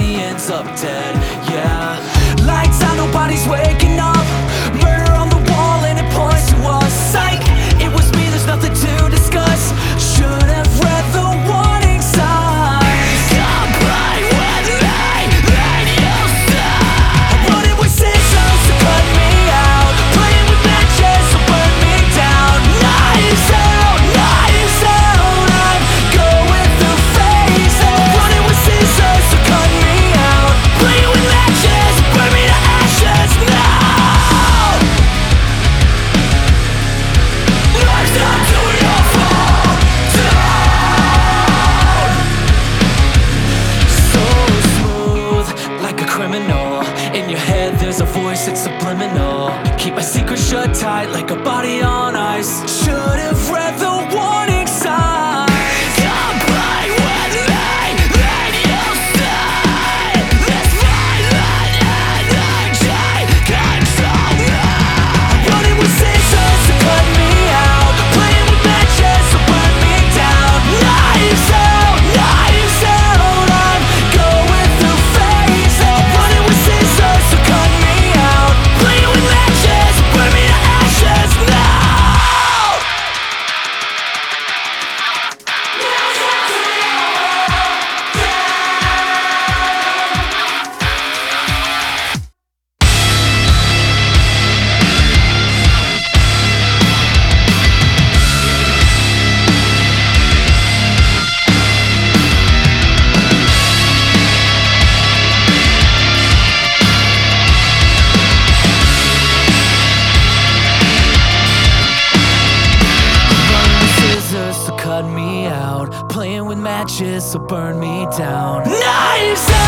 everybody ends up dead, yeah. Lights out, nobody's waking up. Murder on the wall and it points to us. Psych, it was me, there's nothing to discuss. Should have read the warning signs. Comply with me, then you'll stop. I'm running with scissors to cut me out, playing with matches to burn me down. Knives out, I'm going through phases. I'm running with scissors to cut me out, playing with matches to burn me to ashes now. Life's not doing your fall down. So smooth, like a criminal. In your head there's a voice, it's subliminal. Keep my secret shut tight like a body on ice. Should have read the warning signs. Comply with me, then you'll stay. This violent energy control me. I'm running with scissors to cut me out, playing with matches to burn me down. Knives out, I'm going through phases. I'm running with scissors to cut me out, playing with matches to burn me to ashes now. Scissors to cut me out, playing with matches to burn me down. Knives out!